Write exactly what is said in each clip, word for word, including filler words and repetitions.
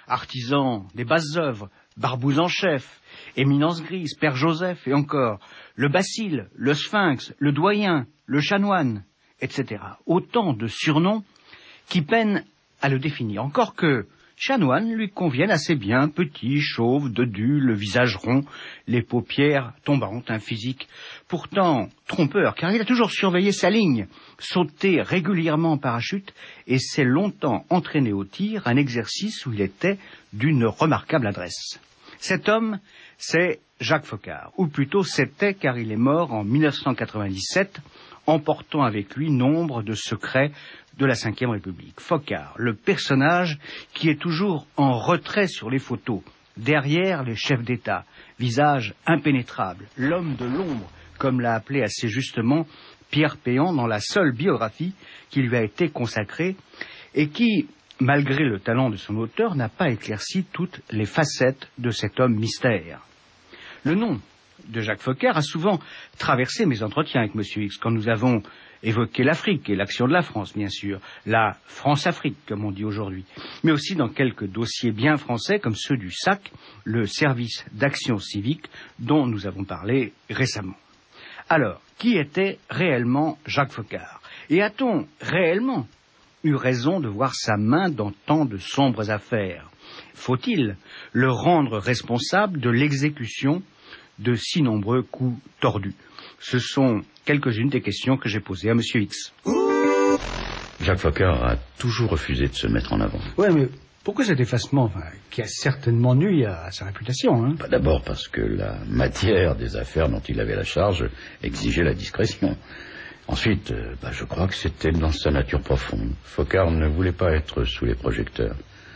artisan des basses œuvres, Barbouze en chef, Éminence grise, Père Joseph et encore le Bacille, le Sphinx, le Doyen, le Chanoine, et cetera. Autant de surnoms qui peinent à le définir. Encore que Chanoine lui convienne assez bien, petit, chauve, dodu, le visage rond, les paupières tombantes, un physique pourtant trompeur, car il a toujours surveillé sa ligne, sauté régulièrement en parachute et s'est longtemps entraîné au tir, un exercice où il était d'une remarquable adresse. Cet homme, c'est Jacques Foccart, ou plutôt c'était, car il est mort en mille neuf cent quatre-vingt-dix-sept, emportant avec lui nombre de secrets de la cinquième République. Foccart, le personnage qui est toujours en retrait sur les photos, derrière les chefs d'État, visage impénétrable, l'homme de l'ombre, comme l'a appelé assez justement Pierre Péan dans la seule biographie qui lui a été consacrée, et qui, malgré le talent de son auteur, n'a pas éclairci toutes les facettes de cet homme mystère. Le nom de Jacques Foccart a souvent traversé mes entretiens avec Monsieur X, quand nous avons évoqué l'Afrique et l'action de la France, bien sûr, la France-Afrique, comme on dit aujourd'hui, mais aussi dans quelques dossiers bien français, comme ceux du S A C, le service d'action civique, dont nous avons parlé récemment. Alors, qui était réellement Jacques Foccart? Et a-t-on réellement eu raison de voir sa main dans tant de sombres affaires? Faut-il le rendre responsable de l'exécution de si nombreux coups tordus? Ce sont quelques-unes des questions que j'ai posées à Monsieur X. Jacques Foccart a toujours refusé de se mettre en avant. Ouais, mais pourquoi cet effacement, enfin, qui a certainement nui à sa réputation, hein? Bah, d'abord parce que la matière des affaires dont il avait la charge exigeait la discrétion. Ensuite, euh, bah, je crois que c'était dans sa nature profonde. Foccart ne voulait pas être sous les projecteurs.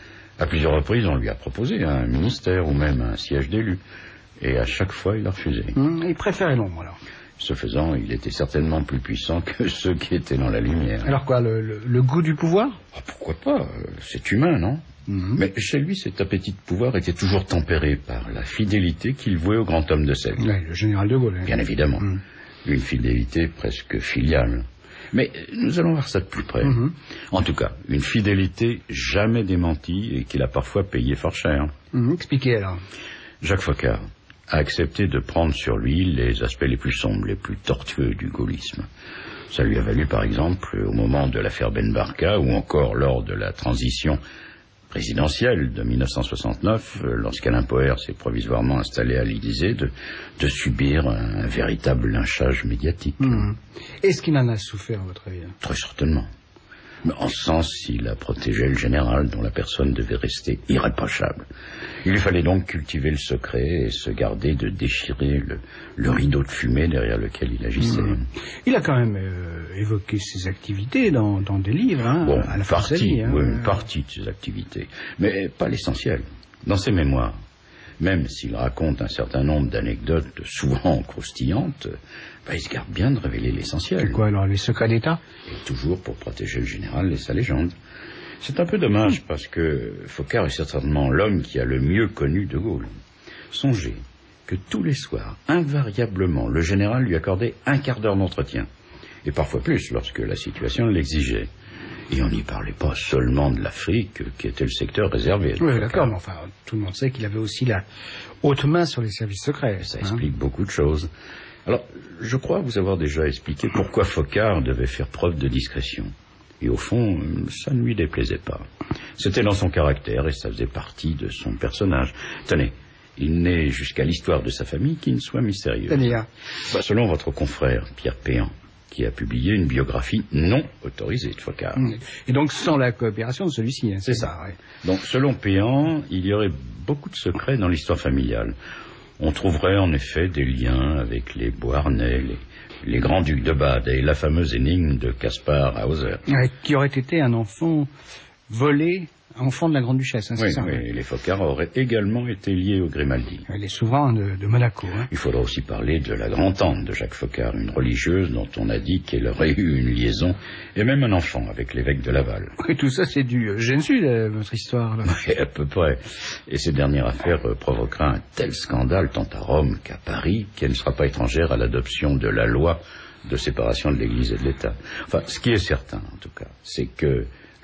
À plusieurs reprises, on lui a proposé un ministère ou même un siège d'élu. Et à chaque fois, il a refusé. Mmh, il préférait l'ombre, alors. Ce faisant, il était certainement plus puissant que ceux qui étaient dans la lumière. Alors quoi, le, le, le goût du pouvoir? Oh, pourquoi pas? C'est humain, non? Mmh. Mais chez lui, cet appétit de pouvoir était toujours tempéré par la fidélité qu'il vouait au grand homme de siècle. Oui, le général de Gaulle. Hein. Bien évidemment. Mmh. Une fidélité presque filiale. Mais nous allons voir ça de plus près. Mmh. En tout cas, une fidélité jamais démentie et qu'il a parfois payé fort cher. Mmh. Expliquez alors. Jacques Foccart a accepté de prendre sur lui les aspects les plus sombres, les plus tortueux du gaullisme. Ça lui a valu, par exemple, au moment de l'affaire Ben Barka, ou encore lors de la transition présidentielle de mille neuf cent soixante-neuf, lorsqu'Alain Poher s'est provisoirement installé à l'Élysée, de, de subir un, un véritable lynchage médiatique. Mmh. Est-ce qu'il en a souffert, à votre avis? Très certainement. Mais en ce sens, il a protégé le général, dont la personne devait rester irréprochable. Il lui fallait donc cultiver le secret et se garder de déchirer le, le rideau de fumée derrière lequel il agissait. Mmh. Il a quand même euh, évoqué ses activités dans, dans des livres, hein, bon, à la partie, hein, oui, euh... une partie de ses activités, mais pas l'essentiel. Dans ses mémoires, même s'il raconte un certain nombre d'anecdotes souvent croustillantes, bah, il se garde bien de révéler l'essentiel. C'est quoi alors, les secrets d'État? Et toujours pour protéger le général et sa légende. C'est un peu dommage parce que Foccart est certainement l'homme qui a le mieux connu de Gaulle. Songez que tous les soirs, invariablement, le général lui accordait un quart d'heure d'entretien. Et parfois plus lorsque la situation l'exigeait. Et on n'y parlait pas seulement de l'Afrique, qui était le secteur réservé. Oui, d'accord, mais enfin, tout le monde sait qu'il avait aussi la haute main sur les services secrets. Ça hein. explique beaucoup de choses. Alors, je crois vous avoir déjà expliqué pourquoi Foccart devait faire preuve de discrétion. Et au fond, ça ne lui déplaisait pas. C'était dans son caractère et ça faisait partie de son personnage. Tenez, il n'est jusqu'à l'histoire de sa famille qui ne soit mystérieuse. C'est-à-dire bah, selon votre confrère, Pierre Péan, qui a publié une biographie non autorisée de Foccart. Et donc sans la coopération de celui-ci. Hein, c'est ça. ça ouais. Donc selon Péan, il y aurait beaucoup de secrets dans l'histoire familiale. On trouverait en effet des liens avec les Beauharnais, les, les grands-ducs de Bade et la fameuse énigme de Caspar Hauser. Ouais, qui aurait été un enfant volé, enfant de la Grande-Duchesse, hein, oui, c'est ça? Oui, et les Foccart auraient également été liés aux Grimaldi. Les souverains de, de Monaco. Hein. Il faudra aussi parler de la grand-tante de Jacques Foccart, une religieuse dont on a dit qu'elle aurait eu une liaison, et même un enfant avec l'évêque de Laval. Et tout ça, c'est du euh, Gênes Sud, euh, votre histoire. Là. Oui, à peu près. Et cette dernière affaire euh, provoquera un tel scandale, tant à Rome qu'à Paris, qu'elle ne sera pas étrangère à l'adoption de la loi de séparation de l'Église et de l'État. Enfin, ce qui est certain, en tout cas, c'est que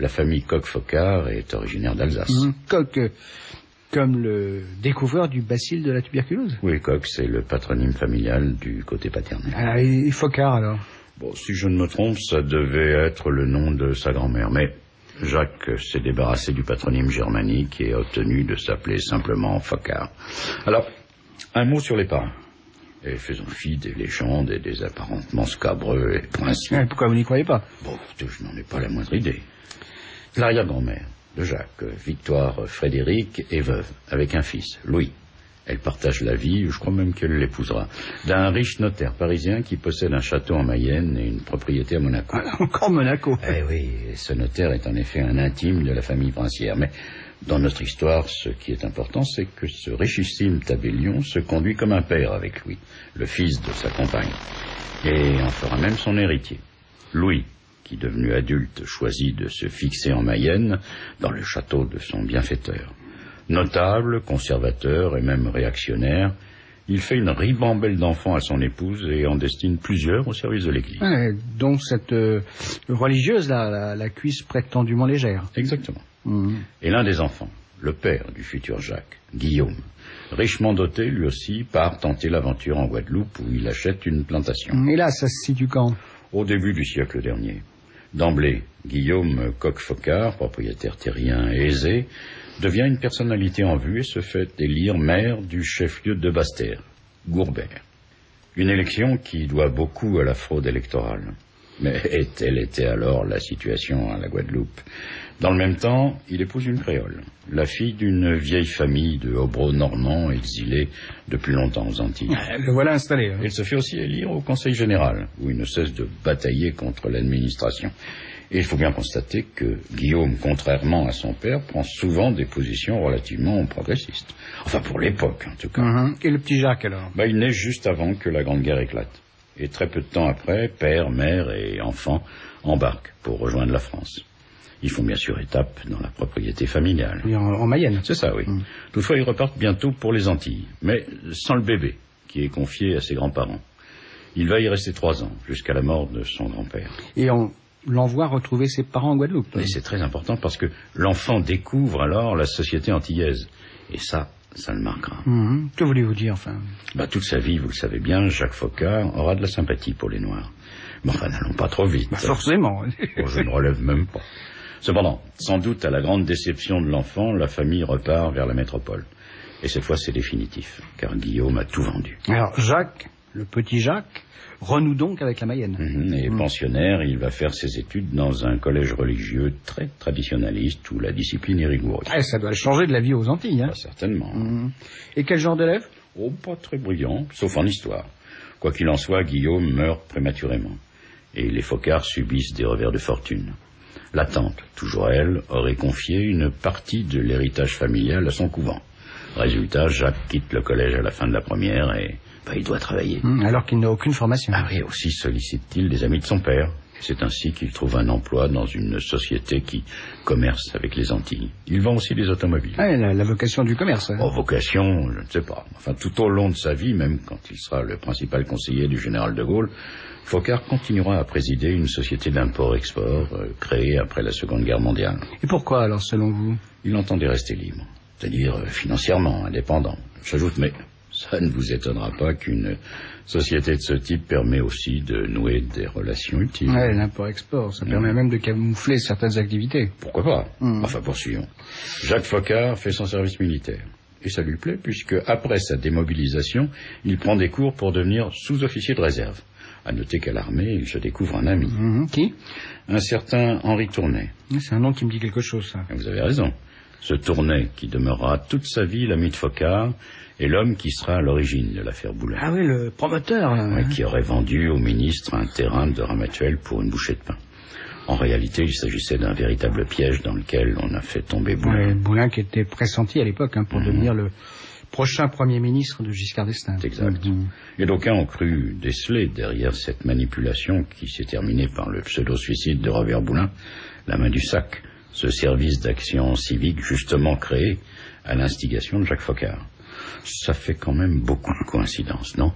La famille Koch-Focard est originaire d'Alsace. Mmh. Koch, euh, comme le découvreur du bacille de la tuberculose. Oui, Koch, c'est le patronyme familial du côté paternel. Ah, et Focard, alors? Bon, si je ne me trompe, ça devait être le nom de sa grand-mère, mais Jacques s'est débarrassé du patronyme germanique et a obtenu de s'appeler simplement Focard. Alors, un mot sur les parents. Et faisons fi des légendes et des apparentements scabreux et principes. Ah, pourquoi vous n'y croyez pas? Bon, je n'en ai pas la moindre idée. L'arrière-grand-mère de Jacques, Victoire Frédéric, est veuve, avec un fils, Louis. Elle partage la vie, je crois même qu'elle l'épousera, d'un riche notaire parisien qui possède un château en Mayenne et une propriété à Monaco. Ah, encore Monaco. Eh oui, ce notaire est en effet un intime de la famille princière. Mais dans notre histoire, ce qui est important, c'est que ce richissime tabellion se conduit comme un père avec Louis, le fils de sa compagne, et en fera même son héritier. Louis, qui devenu adulte, choisit de se fixer en Mayenne, dans le château de son bienfaiteur. Notable, conservateur et même réactionnaire, il fait une ribambelle d'enfants à son épouse et en destine plusieurs au service de l'Église. Ouais, donc cette euh, religieuse, là, la, la cuisse prétendument légère. Exactement. Mmh. Et l'un des enfants, le père du futur Jacques, Guillaume, richement doté lui aussi, part tenter l'aventure en Guadeloupe où il achète une plantation. Et là, ça se situe quand? Au début du siècle dernier. D'emblée, Guillaume Koch-Focard, propriétaire terrien et aisé, devient une personnalité en vue et se fait élire maire du chef-lieu de Basse-Terre, Gourbert. Une élection qui doit beaucoup à la fraude électorale. Mais telle était alors la situation à la Guadeloupe. Dans le même temps, il épouse une créole, la fille d'une vieille famille de hobereaux normands exilés depuis longtemps aux Antilles. Le voilà installé. Hein. Il se fait aussi élire au Conseil général, où il ne cesse de batailler contre l'administration. Et il faut bien constater que Guillaume, contrairement à son père, prend souvent des positions relativement progressistes. Enfin, pour l'époque, en tout cas. Mmh. Et le petit Jacques, alors? Bah, il naît juste avant que la Grande Guerre éclate. Et très peu de temps après, père, mère et enfant embarquent pour rejoindre la France. Ils font bien sûr étape dans la propriété familiale. Oui, en, en Mayenne. C'est ça, oui. Mmh. Toutefois, ils repartent bientôt pour les Antilles, mais sans le bébé, qui est confié à ses grands-parents. Il va y rester trois ans, jusqu'à la mort de son grand-père. Et on l'envoie retrouver ses parents en Guadeloupe. Et c'est très important parce que l'enfant découvre alors la société antillaise. Et ça, ça le marquera. Mmh. Que voulez-vous dire, enfin? Bah, toute sa vie, vous le savez bien, Jacques Focard aura de la sympathie pour les Noirs. Mais enfin, n'allons pas trop vite. Bah, forcément. Bon, je ne relève même pas. Cependant, sans doute à la grande déception de l'enfant, la famille repart vers la métropole. Et cette fois, c'est définitif, car Guillaume a tout vendu. Alors, Jacques, le petit Jacques, renoue donc avec la Mayenne. Mmh, et mmh. pensionnaire, il va faire ses études dans un collège religieux très traditionnaliste où la discipline est rigoureuse. Ah, ça doit changer de la vie aux Antilles, hein? Pas certainement. Mmh. Et quel genre d'élève? Oh, pas très brillant, sauf en histoire. Quoi qu'il en soit, Guillaume meurt prématurément. Et les Focards subissent des revers de fortune. La tante, toujours elle, aurait confié une partie de l'héritage familial à son couvent. Résultat, Jacques quitte le collège à la fin de la première et bah, il doit travailler. Mmh, alors qu'il n'a aucune formation. Ah oui, aussi sollicite-t-il des amis de son père. C'est ainsi qu'il trouve un emploi dans une société qui commerce avec les Antilles. Il vend aussi des automobiles. Ah, la, la vocation du commerce. Hein. Oh, vocation, je ne sais pas. Enfin, tout au long de sa vie, même quand il sera le principal conseiller du général de Gaulle, Focard continuera à présider une société d'import-export euh, créée après la Seconde Guerre mondiale. Et pourquoi, alors, selon vous? Il entendait rester libre, c'est-à-dire euh, financièrement indépendant. J'ajoute, mais ça ne vous étonnera pas qu'une société de ce type permet aussi de nouer des relations utiles. Oui, l'import-export, ça mmh. permet même de camoufler certaines activités. Pourquoi pas? mmh. Enfin, poursuivons. Jacques Focard fait son service militaire. Et ça lui plaît, puisque après sa démobilisation, il prend des cours pour devenir sous-officier de réserve. À noter qu'à l'armée, il se découvre un ami. Mmh. Qui? Un certain Henri Tournay. C'est un nom qui me dit quelque chose, ça. Vous avez raison. Ce Tournay, qui demeurera toute sa vie l'ami de Focard, est l'homme qui sera à l'origine de l'affaire Boulin. Ah oui, le promoteur. Là. Oui, qui aurait vendu au ministre un terrain de Ramatuelle pour une bouchée de pain. En réalité, il s'agissait d'un véritable piège dans lequel on a fait tomber Boulin. Ouais, Boulin qui était pressenti à l'époque hein, pour mmh. devenir le prochain Premier ministre de Giscard d'Estaing. Exact. Mmh. Et d'aucuns ont cru déceler derrière cette manipulation qui s'est terminée par le pseudo-suicide de Robert Boulin, la main du sac, ce service d'action civique justement créé à l'instigation de Jacques Focard. Ça fait quand même beaucoup de coïncidences, non?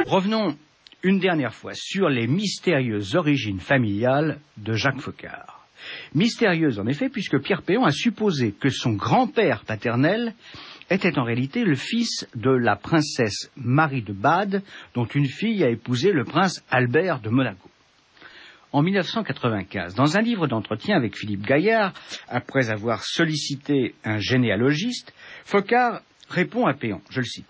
Revenons une dernière fois sur les mystérieuses origines familiales de Jacques Focard. Mystérieuse en effet, puisque Pierre Péon a supposé que son grand-père paternel était en réalité le fils de la princesse Marie de Bade, dont une fille a épousé le prince Albert de Monaco. En mille neuf cent quatre-vingt-quinze, dans un livre d'entretien avec Philippe Gaillard, après avoir sollicité un généalogiste, Foccart répond à Péon, je le cite.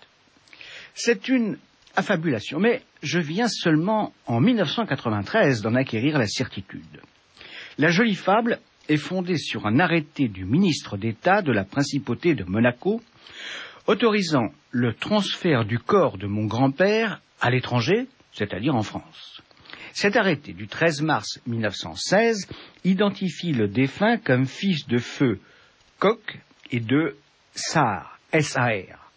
« C'est une affabulation, mais je viens seulement en mille neuf cent quatre-vingt-treize d'en acquérir la certitude. La jolie fable est fondée sur un arrêté du ministre d'État de la principauté de Monaco, autorisant le transfert du corps de mon grand-père à l'étranger, c'est-à-dire en France. Cet arrêté du treize mars mille neuf cent seize identifie le défunt comme fils de feu Coq et de Sar, S A R.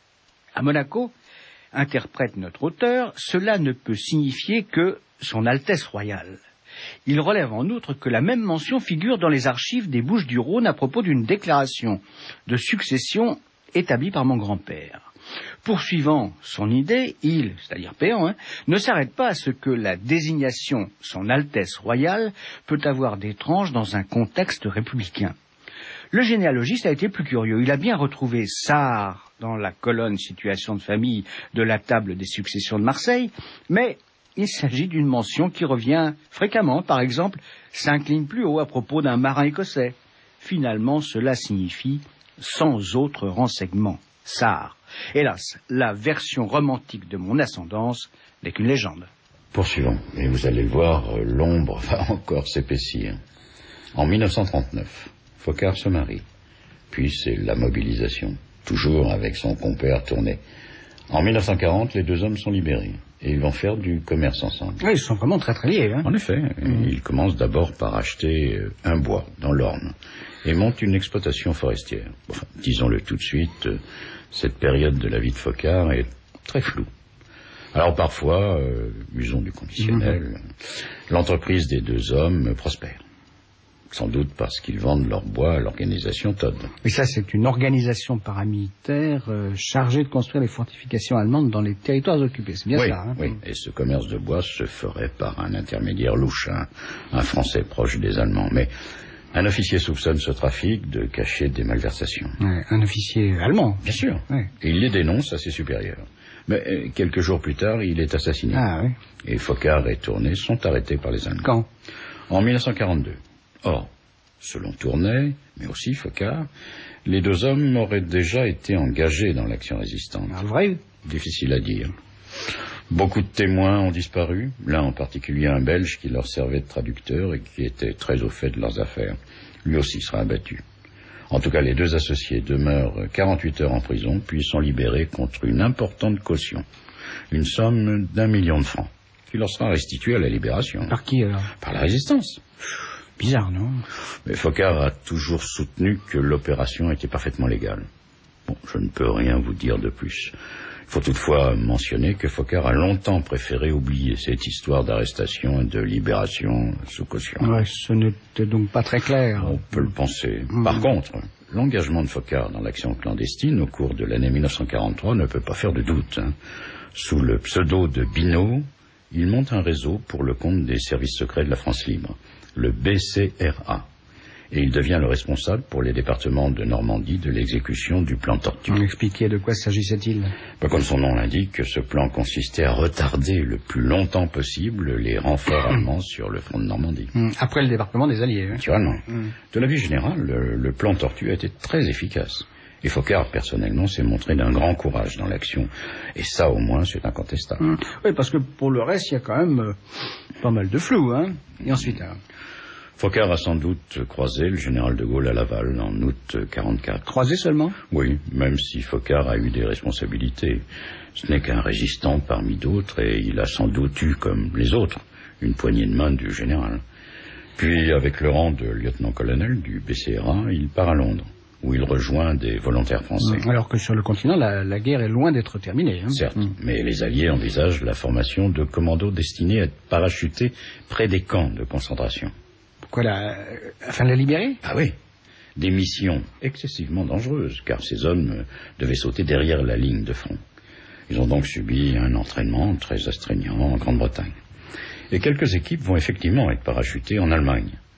À Monaco, interprète notre auteur, cela ne peut signifier que son Altesse royale. Il relève en outre que la même mention figure dans les archives des Bouches-du-Rhône à propos d'une déclaration de succession établie par mon grand-père. Poursuivant son idée, il, c'est-à-dire Péon, hein, ne s'arrête pas à ce que la désignation son Altesse royale peut avoir d'étrange dans un contexte républicain. Le généalogiste a été plus curieux. Il a bien retrouvé Sar dans la colonne situation de famille de la table des successions de Marseille, mais il s'agit d'une mention qui revient fréquemment, par exemple, cinq lignes plus haut à propos d'un marin écossais. Finalement, cela signifie sans autre renseignement. Sar. Hélas, la version romantique de mon ascendance n'est qu'une légende. Poursuivons, et vous allez le voir, l'ombre va encore s'épaissir. En mille neuf cent trente-neuf, Foccart se marie, puis c'est la mobilisation, toujours avec son compère Tourné. En mille neuf cent quarante, les deux hommes sont libérés, et ils vont faire du commerce ensemble. Oui, ils sont vraiment très très liés. Hein. En effet, mmh. Ils commencent d'abord par acheter un bois dans l'Orne, et montent une exploitation forestière. Enfin, disons-le tout de suite, cette période de la vie de Foccart est très floue. Alors parfois, euh, usons du conditionnel, mmh. l'entreprise des deux hommes prospère. Sans doute parce qu'ils vendent leur bois à l'organisation Todd. Mais ça, c'est une organisation paramilitaire euh, chargée de construire les fortifications allemandes dans les territoires occupés. C'est bien oui, ça. Hein. Oui, et ce commerce de bois se ferait par un intermédiaire louche, un, un Français proche des Allemands. Mais un officier soupçonne ce trafic de cacher des malversations. Ouais, un officier allemand. Bien sûr. Ouais. Et il les dénonce à ses supérieurs. Mais euh, quelques jours plus tard, il est assassiné. Ah, oui. Et Foccart et Tourné sont arrêtés par les Allemands. Quand ? En mille neuf cent quarante-deux. Or, selon Tourné, mais aussi Foccart, les deux hommes auraient déjà été engagés dans l'action résistante. Ah, vrai ? Difficile à dire. Beaucoup de témoins ont disparu, l'un en particulier un Belge qui leur servait de traducteur et qui était très au fait de leurs affaires. Lui aussi sera abattu. En tout cas, les deux associés demeurent quarante-huit heures en prison, puis sont libérés contre une importante caution, une somme d'un million de francs, qui leur sera restituée à la libération. Par qui alors ? Par la résistance. Bizarre, non ? Mais Foccart a toujours soutenu que l'opération était parfaitement légale. Bon, je ne peux rien vous dire de plus. Il faut toutefois mentionner que Foccart a longtemps préféré oublier cette histoire d'arrestation et de libération sous caution. Ouais, ce n'était donc pas très clair. On peut le penser. Mmh. Par contre, l'engagement de Foccart dans l'action clandestine au cours de l'année mille neuf cent quarante-trois ne peut pas faire de doute. Hein. Sous le pseudo de Binot, il monte un réseau pour le compte des services secrets de la France libre, le B C R A. Et il devient le responsable pour les départements de Normandie de l'exécution du plan Tortue. Expliquez de quoi s'agissait-il ? Comme son nom l'indique, ce plan consistait à retarder le plus longtemps possible les renforts allemands sur le front de Normandie. Après le débarquement des Alliés. Hein. Naturellement. Mmh. De la vie générale, le, le plan Tortue a été très efficace. Et Foccart, personnellement, s'est montré d'un grand courage dans l'action. Et ça, au moins, c'est incontestable. Mmh. Oui, parce que pour le reste, il y a quand même euh, pas mal de flou. Hein. Et ensuite... Hein. Foccart a sans doute croisé le général de Gaulle à Laval en août quarante-quatre. Croisé seulement ? Oui, même si Foccart a eu des responsabilités. Ce n'est qu'un résistant parmi d'autres et il a sans doute eu, comme les autres, une poignée de main du général. Puis, avec le rang de lieutenant-colonel du B C R A, il part à Londres, où il rejoint des volontaires français. Alors que sur le continent, la, la guerre est loin d'être terminée. Hein. Certes, mmh. mais les Alliés envisagent la formation de commandos destinés à être parachutés près des camps de concentration. Quoi, la... afin de la libérer ? Ah oui. Des missions excessivement dangereuses, car ces hommes devaient sauter derrière la ligne de front. Ils ont donc subi un entraînement très astreignant en Grande-Bretagne. Et quelques équipes vont effectivement être parachutées en Allemagne.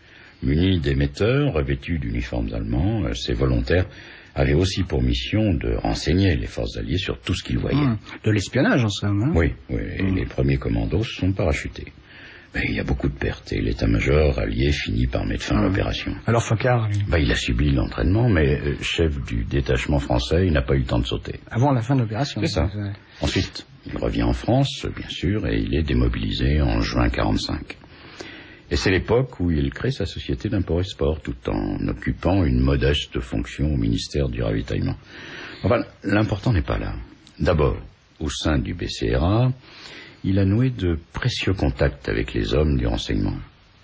Munis d'émetteurs, revêtus d'uniformes allemands, ces volontaires avaient aussi pour mission de renseigner les forces alliées sur tout ce qu'ils voyaient. Mmh. De l'espionnage, en somme. Hein? Oui, oui. Mmh. Et les premiers commandos se sont parachutés. Mais il y a beaucoup de pertes et l'état-major allié finit par mettre fin mmh. à l'opération. Alors Foccart, lui bah, il a subi l'entraînement, mais euh, chef du détachement français, il n'a pas eu le temps de sauter. Avant la fin de l'opération. C'est ça. Ouais. Ensuite, il revient en France, bien sûr, et il est démobilisé en juin quarante-cinq. Et c'est l'époque où il crée sa société d'import-export tout en occupant une modeste fonction au ministère du ravitaillement. Enfin, l'important n'est pas là. D'abord, au sein du B C R A, il a noué de précieux contacts avec les hommes du renseignement.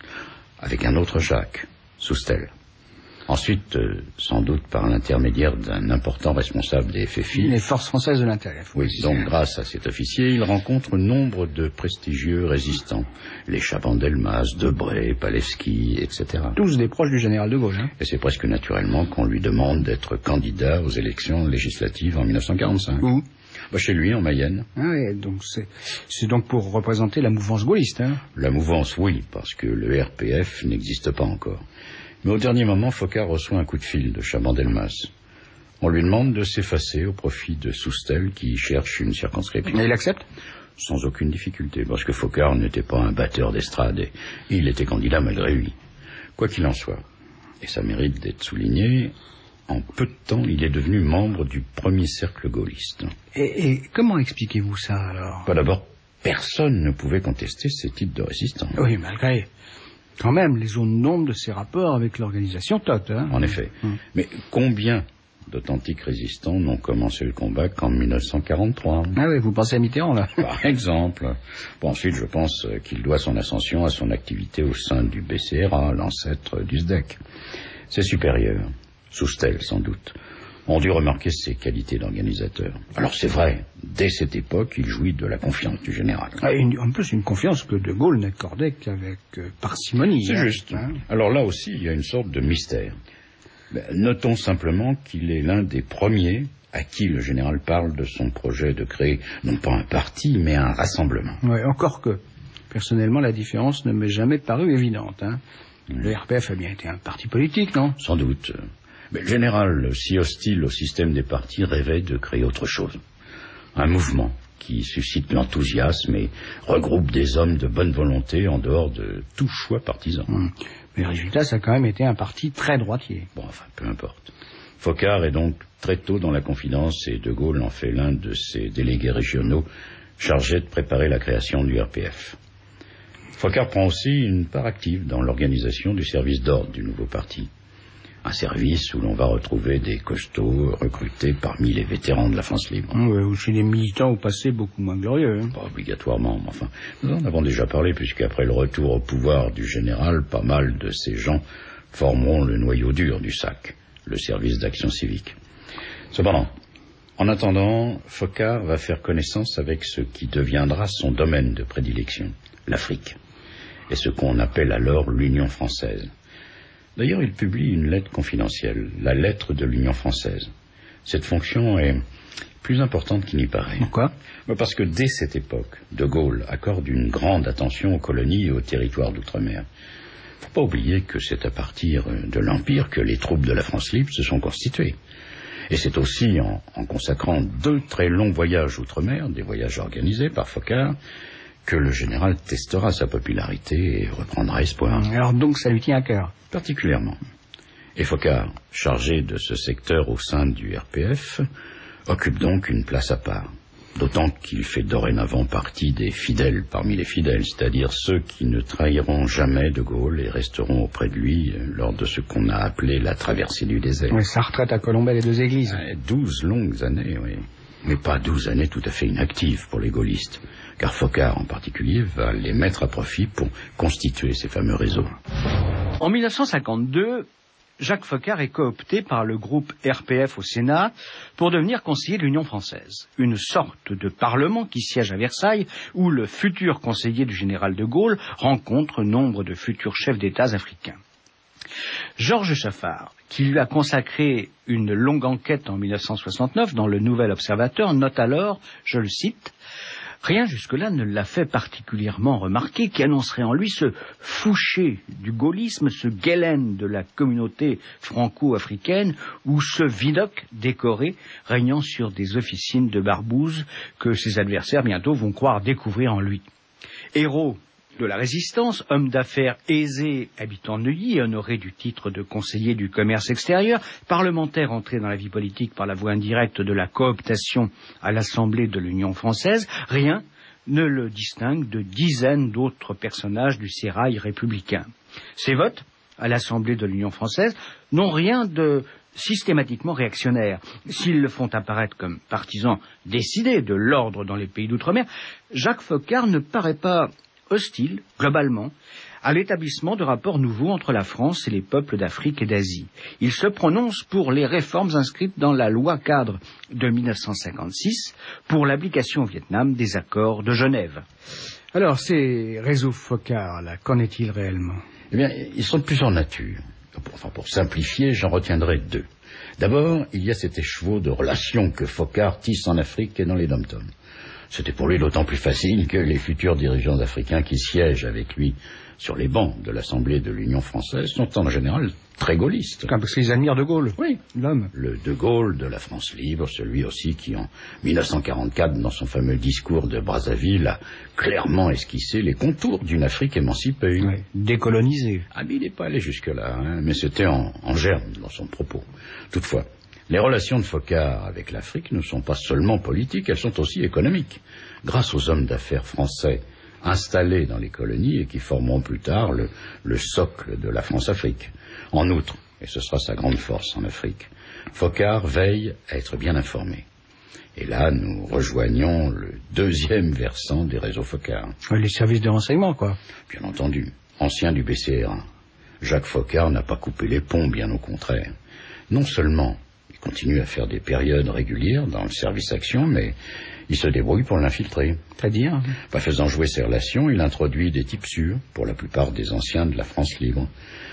Avec un autre Jacques, Soustelle. Ensuite, euh, sans doute par l'intermédiaire d'un important responsable des F F I. Les forces françaises de l'intérieur. Oui, donc grâce à cet officier, il rencontre nombre de prestigieux résistants. Les Chaban-Delmas, Debré, Palevski, et cetera. Tous des proches du général de Gaulle. Hein. Et c'est presque naturellement qu'on lui demande d'être candidat aux élections législatives en mille neuf cent quarante-cinq. Où ? Bah, chez lui, en Mayenne. Ah oui, donc c'est, c'est donc pour représenter la mouvance gaulliste. Hein. La mouvance, oui, parce que le R P F n'existe pas encore. Mais au dernier moment, Foccart reçoit un coup de fil de Chaban-Delmas. On lui demande de s'effacer au profit de Soustelle qui cherche une circonscription. Et il accepte ? Sans aucune difficulté, parce que Foccart n'était pas un batteur d'estrade et il était candidat malgré lui. Quoi qu'il en soit, et ça mérite d'être souligné, en peu de temps, il est devenu membre du premier cercle gaulliste. Et, et comment expliquez-vous ça, alors ? Bah, d'abord, personne ne pouvait contester ces titres de résistants. Oui, malgré... Quand même, les zones d'ombre de ses rapports avec l'organisation T O T. Hein. En effet. Hum. Mais combien d'authentiques résistants n'ont commencé le combat qu'en mille neuf cent quarante-trois ? Ah oui, vous pensez à Mitterrand, là ? Par exemple. Bon, ensuite, je pense qu'il doit son ascension à son activité au sein du B C R A, l'ancêtre du S D E C. Ses supérieurs, Soustelle sans doute, ont dû remarquer ses qualités d'organisateur. Alors c'est vrai, dès cette époque, il jouit de la confiance du général. Ah, une, en plus, une confiance que De Gaulle n'accordait qu'avec euh, parcimonie. C'est hein, juste. Hein. Alors là aussi, il y a une sorte de mystère. Ben, notons simplement qu'il est l'un des premiers à qui le général parle de son projet de créer, non pas un parti, mais un rassemblement. Ouais, encore que, personnellement, la différence ne m'est jamais parue évidente. Hein. Mmh. Le R P F a bien été un parti politique, non ? Sans doute. Mais le général, si hostile au système des partis, rêvait de créer autre chose. Un mouvement qui suscite l'enthousiasme et regroupe des hommes de bonne volonté en dehors de tout choix partisan. Mmh. Mais le résultat, ça a quand même été un parti très droitier. Bon, enfin, peu importe. Foccart est donc très tôt dans la confidence et De Gaulle en fait l'un de ses délégués régionaux chargés de préparer la création du R P F. Foccart prend aussi une part active dans l'organisation du service d'ordre du nouveau parti. Un service où l'on va retrouver des costauds recrutés parmi les vétérans de la France libre. Oui, ou chez des militants au passé beaucoup moins glorieux. Hein. Pas obligatoirement, mais enfin, nous en avons déjà parlé, puisqu'après le retour au pouvoir du général, pas mal de ces gens formeront le noyau dur du S A C, le service d'action civique. Cependant, en attendant, Foccart va faire connaissance avec ce qui deviendra son domaine de prédilection, l'Afrique, et ce qu'on appelle alors l'Union française. D'ailleurs, il publie une lettre confidentielle, la lettre de l'Union française. Cette fonction est plus importante qu'il n'y paraît. Pourquoi ? Parce que dès cette époque, De Gaulle accorde une grande attention aux colonies et aux territoires d'outre-mer. Il ne faut pas oublier que c'est à partir de l'Empire que les troupes de la France libre se sont constituées. Et c'est aussi en, en consacrant deux très longs voyages outre-mer, des voyages organisés par Foccart, que le général testera sa popularité et reprendra espoir. Alors donc ça lui tient à cœur. Particulièrement. Et Foccart, chargé de ce secteur au sein du R P F, occupe donc une place à part. D'autant qu'il fait dorénavant partie des fidèles parmi les fidèles, c'est-à-dire ceux qui ne trahiront jamais De Gaulle et resteront auprès de lui lors de ce qu'on a appelé la traversée du désert. Oui, sa retraite à Colombey les deux églises. Douze longues années, oui. Mais pas douze années tout à fait inactives pour les gaullistes, car Foccart en particulier va les mettre à profit pour constituer ces fameux réseaux. En mille neuf cent cinquante-deux, Jacques Foccart est coopté par le groupe R P F au Sénat pour devenir conseiller de l'Union française, une sorte de parlement qui siège à Versailles où le futur conseiller du général de Gaulle rencontre nombre de futurs chefs d'État africains. Georges Chaffard, qui lui a consacré une longue enquête en mille neuf cent soixante-neuf dans le Nouvel Observateur, note alors, je le cite, Rien jusque-là ne l'a fait particulièrement remarquer, qui annoncerait en lui ce Fouché du gaullisme, ce Guélène de la communauté franco-africaine, ou ce Vidocq décoré, régnant sur des officines de Barbouze, que ses adversaires bientôt vont croire découvrir en lui. Héros de la résistance, homme d'affaires aisé, habitant Neuilly et honoré du titre de conseiller du commerce extérieur, parlementaire entré dans la vie politique par la voie indirecte de la cooptation à l'Assemblée de l'Union française, rien ne le distingue de dizaines d'autres personnages du sérail républicain. Ses votes à l'Assemblée de l'Union française n'ont rien de systématiquement réactionnaire. S'ils le font apparaître comme partisan décidé de l'ordre dans les pays d'outre-mer, Jacques Foccart ne paraît pas hostile, globalement, à l'établissement de rapports nouveaux entre la France et les peuples d'Afrique et d'Asie. Il se prononce pour les réformes inscrites dans la loi cadre de mille neuf cent cinquante-six pour l'application au Vietnam des accords de Genève. Alors, ces réseaux Foccart, là, qu'en est-il réellement? Eh bien, ils sont de plusieurs natures. Enfin, pour simplifier, j'en retiendrai deux. D'abord, il y a cet écheveau de relations que Foccart tisse en Afrique et dans les dom-toms. C'était pour lui d'autant plus facile que les futurs dirigeants africains qui siègent avec lui sur les bancs de l'Assemblée de l'Union française sont en général très gaullistes. Parce qu'ils admirent De Gaulle. Oui, l'homme. Le De Gaulle de la France libre, celui aussi qui en mille neuf cent quarante-quatre, dans son fameux discours de Brazzaville, a clairement esquissé les contours d'une Afrique émancipée. Oui, décolonisée. Ah, mais il n'est pas allé jusque-là, hein, mais c'était en, en germe dans son propos. Toutefois, les relations de Foccart avec l'Afrique ne sont pas seulement politiques, elles sont aussi économiques. Grâce aux hommes d'affaires français installés dans les colonies et qui formeront plus tard le, le socle de la France-Afrique. En outre, et ce sera sa grande force en Afrique, Foccart veille à être bien informé. Et là, nous rejoignons le deuxième versant des réseaux Foccart. Les services de renseignement, quoi. Bien entendu, ancien du B C R un. Jacques Foccart n'a pas coupé les ponts, bien au contraire. Non seulement il continue à faire des périodes régulières dans le service action, mais il se débrouille pour l'infiltrer. C'est-à-dire Pas faisant jouer ses relations, il introduit des types sûrs, pour la plupart des anciens de la France libre.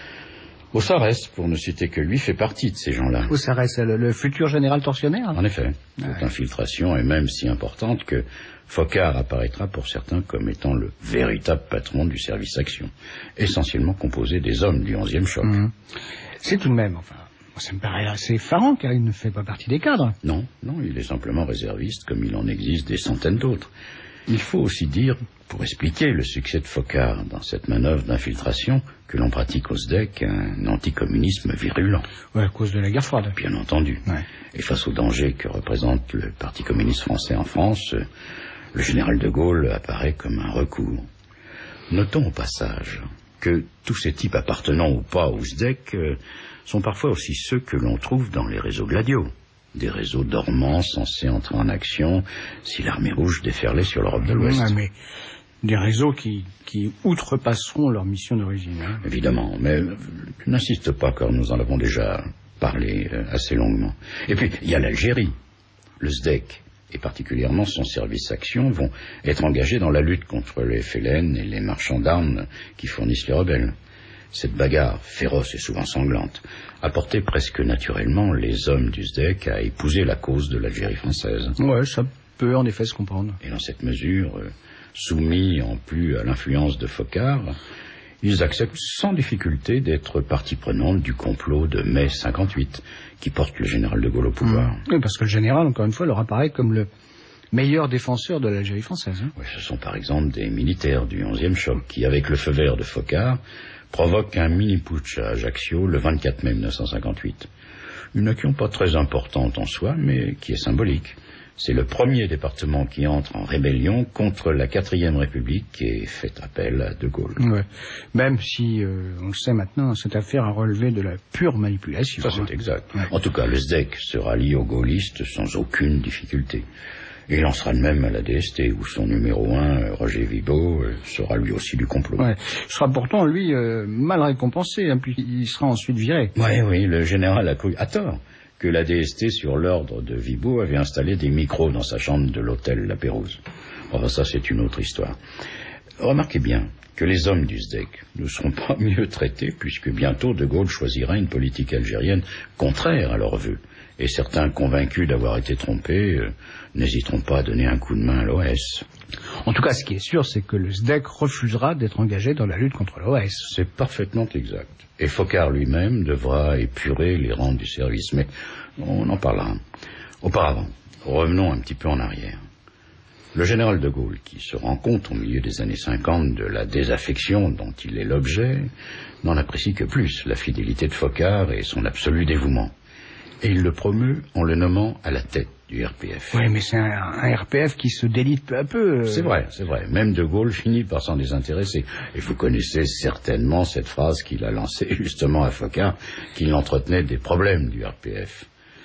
Ossarès, pour ne citer que lui, fait partie de ces gens-là. Ossarès, le, le futur général tortionnaire. En effet, cette ouais. infiltration est même si importante que Foccart apparaîtra pour certains comme étant le véritable patron du service action, essentiellement composé des hommes du onzième choc. Mmh. C'est tout de même, enfin, ça me paraît assez effarant car il ne fait pas partie des cadres. Non, non, il est simplement réserviste comme il en existe des centaines d'autres. Il faut aussi dire, pour expliquer le succès de Foccart dans cette manœuvre d'infiltration, que l'on pratique au S D E C un anticommunisme virulent. Oui, à cause de la guerre froide. Bien entendu. Ouais. Et face au danger que représente le Parti communiste français en France, le général de Gaulle apparaît comme un recours. Notons au passage que tous ces types appartenant ou pas au S D E C sont parfois aussi ceux que l'on trouve dans les réseaux gladiaux. Des réseaux dormants censés entrer en action si l'armée rouge déferlait sur l'Europe de l'Ouest. Ouais, mais des réseaux qui, qui outrepasseront leur mission d'origine. Hein. Évidemment, mais je n'insiste pas car nous en avons déjà parlé assez longuement. Et puis, il y a l'Algérie. Le S D E C, et particulièrement son service action, vont être engagés dans la lutte contre les F L N et les marchands d'armes qui fournissent les rebelles. Cette bagarre, féroce et souvent sanglante, a porté presque naturellement les hommes du S D E C à épouser la cause de l'Algérie française. Ouais, ça peut en effet se comprendre. Et dans cette mesure, euh, soumis en plus à l'influence de Foccart, ils acceptent sans difficulté d'être partie prenante du complot de mai cinquante-huit, qui porte le général de Gaulle au pouvoir. Mmh. Oui, parce que le général, encore une fois, leur apparaît comme le meilleur défenseur de l'Algérie française. Hein. Oui, ce sont par exemple des militaires du onzième choc qui, avec le feu vert de Foccart, provoque un mini-putsch à Ajaccio le vingt-quatre mai mille neuf cent cinquante-huit. Une action pas très importante en soi, mais qui est symbolique. C'est le premier département qui entre en rébellion contre la quatrième République et fait appel à De Gaulle. Ouais. Même si, euh, on le sait maintenant, cette affaire a relevé de la pure manipulation. Ça, c'est hein. exact. Ouais. En tout cas, le S D E C se rallie aux gaullistes sans aucune difficulté. Et il en sera de même à la D S T, où son numéro un, Roger Vibeau, sera lui aussi du complot. Ouais. Il sera pourtant, lui, euh, mal récompensé, hein, puis il sera ensuite viré. Oui, oui, le général a cru, à tort, que la D S T, sur l'ordre de Vibeau, avait installé des micros dans sa chambre de l'hôtel La Pérouse. Enfin, ça, c'est une autre histoire. Remarquez bien que les hommes du S D E C ne seront pas mieux traités, puisque bientôt De Gaulle choisira une politique algérienne contraire à leurs vœux, Et certains convaincus d'avoir été trompés euh, n'hésiteront pas à donner un coup de main à l'O S. En tout cas, ce qui est sûr, c'est que le S D E C refusera d'être engagé dans la lutte contre l'O S. C'est parfaitement exact. Et Foccart lui-même devra épurer les rangs du service. Mais on en parlera. Auparavant, revenons un petit peu en arrière. Le général de Gaulle, qui se rend compte au milieu des années cinquante de la désaffection dont il est l'objet, n'en apprécie que plus la fidélité de Foccart et son absolu dévouement. Et il le promeut en le nommant à la tête du R P F. Oui, mais c'est un, un R P F qui se délite peu à peu. Euh... C'est vrai, c'est vrai. Même de Gaulle finit par s'en désintéresser. Et vous connaissez certainement cette phrase qu'il a lancée justement à Foccart, qu'il entretenait des problèmes du R P F.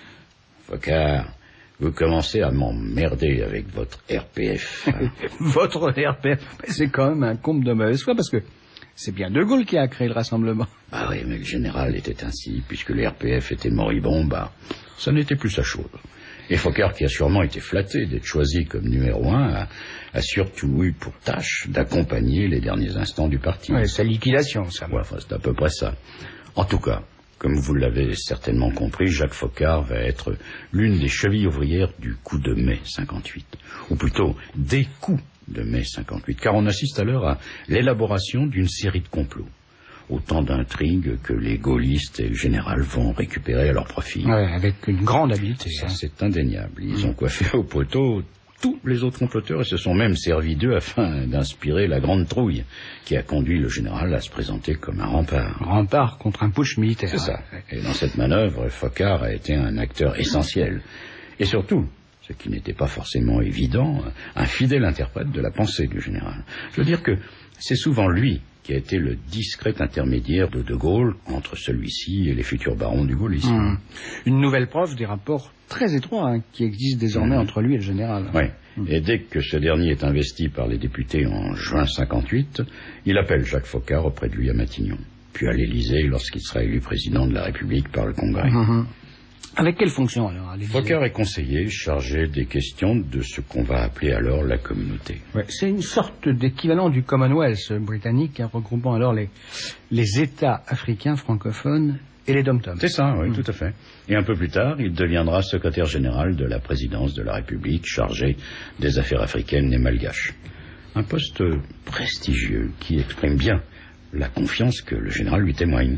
Foccart, vous commencez à m'emmerder avec votre R P F. Votre R P F, c'est quand même un comble de mauvaise foi, parce que c'est bien de Gaulle qui a créé le rassemblement. Ah oui, mais le général était ainsi, puisque le R P F était moribond, bah, ça n'était plus sa chose. Et Foccart, qui a sûrement été flatté d'être choisi comme numéro un, a, a surtout eu pour tâche d'accompagner les derniers instants du parti. Ouais, sa liquidation, ça. Ouais, enfin, c'est à peu près ça. En tout cas, comme vous l'avez certainement compris, Jacques Foccart va être l'une des chevilles ouvrières du coup de mai cinquante-huit. Ou plutôt, des coups de mai cinquante-huit, car on assiste alors à l'élaboration d'une série de complots. Autant d'intrigues que les gaullistes et le général vont récupérer à leur profit. Ouais, avec une grande habileté. Ça, hein. C'est indéniable. Ils ont coiffé au poteau tous les autres comploteurs et se sont même servis d'eux afin d'inspirer la grande trouille qui a conduit le général à se présenter comme un rempart. Rempart contre un putsch militaire. C'est ça. Et dans cette manœuvre, Foccart a été un acteur essentiel. Et surtout, ce qui n'était pas forcément évident, un fidèle interprète de la pensée du général. Je veux dire que c'est souvent lui qui a été le discret intermédiaire de De Gaulle entre celui-ci et les futurs barons du gaullisme. Mmh. Une nouvelle preuve des rapports très étroits hein, qui existent désormais mmh. entre lui et le général. Oui, mmh. Et dès que ce dernier est investi par les députés en juin cinquante-huit, il appelle Jacques Foccart auprès de lui à Matignon, puis à l'Élysée lorsqu'il sera élu président de la République par le Congrès. Mmh. Avec quelle fonction alors à l'Élysée ? Foccart est conseiller chargé des questions de ce qu'on va appeler alors la communauté. Ouais, c'est une sorte d'équivalent du Commonwealth britannique, hein, regroupant alors les, les États africains francophones et les dom-toms. C'est ça, oui, mmh. tout à fait. Et un peu plus tard, il deviendra secrétaire général de la présidence de la République, chargé des affaires africaines et malgaches. Un poste prestigieux qui exprime bien la confiance que le général lui témoigne.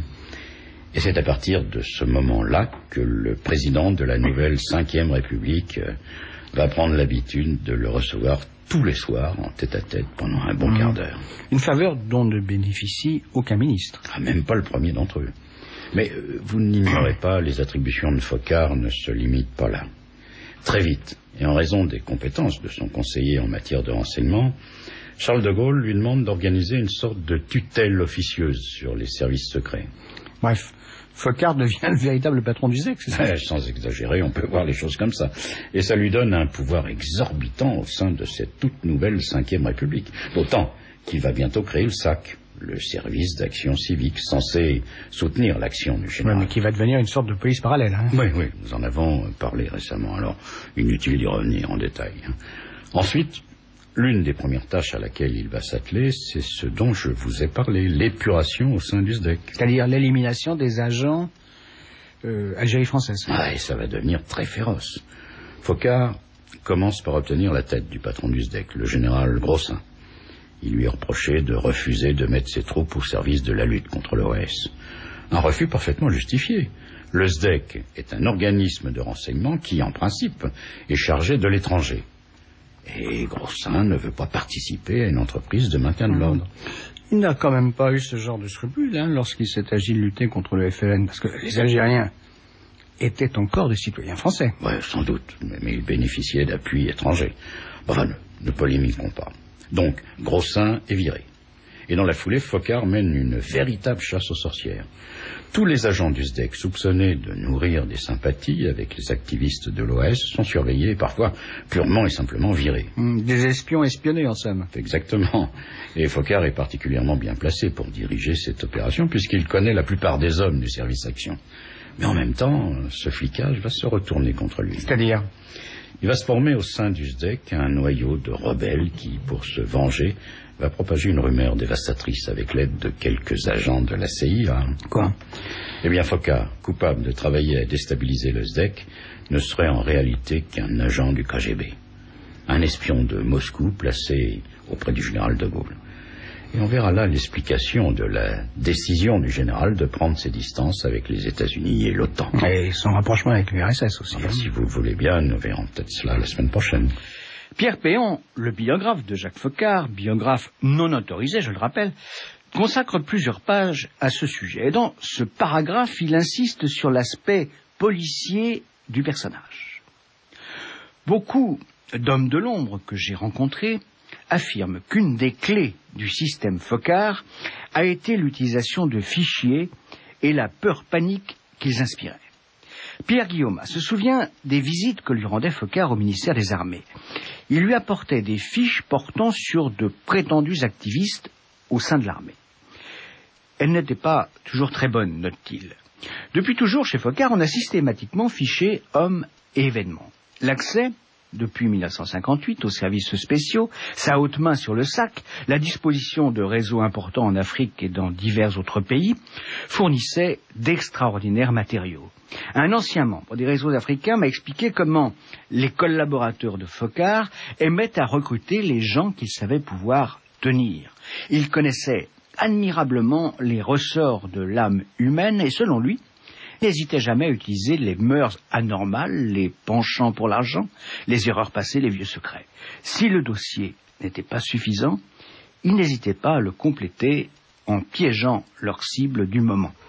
Et c'est à partir de ce moment-là que le président de la nouvelle cinquième République euh, va prendre l'habitude de le recevoir tous les soirs en tête-à-tête pendant un bon mmh. quart d'heure. Une faveur dont ne bénéficie aucun ministre. Ah, même pas le premier d'entre eux. Mais euh, vous n'ignorez pas, les attributions de Foccart ne se limitent pas là. Très vite, et en raison des compétences de son conseiller en matière de renseignement, Charles de Gaulle lui demande d'organiser une sorte de tutelle officieuse sur les services secrets. Bref, Foccart devient le véritable patron du S D E C, c'est ça ? Ouais, sans exagérer, on peut voir les choses comme ça. Et ça lui donne un pouvoir exorbitant au sein de cette toute nouvelle cinquième République. D'autant qu'il va bientôt créer le S A C, le service d'action civique, censé soutenir l'action du général. Ouais, mais qui va devenir une sorte de police parallèle. Hein. Oui, oui, nous en avons parlé récemment, alors inutile d'y revenir en détail. Ensuite, l'une des premières tâches à laquelle il va s'atteler, c'est ce dont je vous ai parlé, l'épuration au sein du S D E C. C'est-à-dire l'élimination des agents euh, Algérie française. Ah, et ça va devenir très féroce. Foccart commence par obtenir la tête du patron du S D E C, le général Grossin. Il lui est reproché de refuser de mettre ses troupes au service de la lutte contre l'O S. Un refus parfaitement justifié. Le S D E C est un organisme de renseignement qui, en principe, est chargé de l'étranger. Et Grossin ne veut pas participer à une entreprise de maintien de l'ordre. Il n'a quand même pas eu ce genre de scrupules hein, lorsqu'il s'est agi de lutter contre le F L N, parce que les Algériens étaient encore des citoyens français. Oui, sans doute, mais, mais ils bénéficiaient d'appuis étrangers. Enfin, ne, ne polémiquons pas. Donc, Grossin est viré. Et dans la foulée, Foccart mène une véritable chasse aux sorcières. Tous les agents du S D E C soupçonnés de nourrir des sympathies avec les activistes de l'O S sont surveillés et parfois purement et simplement virés. Mmh, des espions espionnés en somme. Exactement. Et Foccart est particulièrement bien placé pour diriger cette opération puisqu'il connaît la plupart des hommes du service action. Mais en même temps, ce flicage va se retourner contre lui. C'est-à-dire ? Il va se former au sein du S D E C un noyau de rebelles qui, pour se venger, va propager une rumeur dévastatrice avec l'aide de quelques agents de la C I A. Quoi? Eh bien, Foccart, coupable de travailler à déstabiliser le S D E C, ne serait en réalité qu'un agent du K G B. Un espion de Moscou placé auprès du général de Gaulle. Et on verra là l'explication de la décision du général de prendre ses distances avec les États-Unis et l'OTAN. Et son rapprochement avec l'U R S S aussi. Ah ben, si vous le voulez bien, nous verrons peut-être cela la semaine prochaine. Pierre Péon, le biographe de Jacques Foccart, biographe non autorisé, je le rappelle, consacre plusieurs pages à ce sujet. Et dans ce paragraphe, il insiste sur l'aspect policier du personnage. Beaucoup d'hommes de l'ombre que j'ai rencontrés affirment qu'une des clés du système Foccart a été l'utilisation de fichiers et la peur panique qu'ils inspiraient. Pierre Guillaume se souvient des visites que lui rendait Foccart au ministère des Armées. Il lui apportait des fiches portant sur de prétendus activistes au sein de l'armée. Elles n'étaient pas toujours très bonnes, note-t-il. Depuis toujours, chez Foccart, on a systématiquement fiché hommes et événements. L'accès, depuis mille neuf cent cinquante-huit, aux services spéciaux, sa haute main sur le sac, la disposition de réseaux importants en Afrique et dans divers autres pays, fournissaient d'extraordinaires matériaux. Un ancien membre des réseaux africains m'a expliqué comment les collaborateurs de Foccart aimaient à recruter les gens qu'ils savaient pouvoir tenir. Ils connaissaient admirablement les ressorts de l'âme humaine et, selon lui, n'hésitait jamais à utiliser les mœurs anormales, les penchants pour l'argent, les erreurs passées, les vieux secrets. Si le dossier n'était pas suffisant, il n'hésitait pas à le compléter en piégeant leur cible du moment.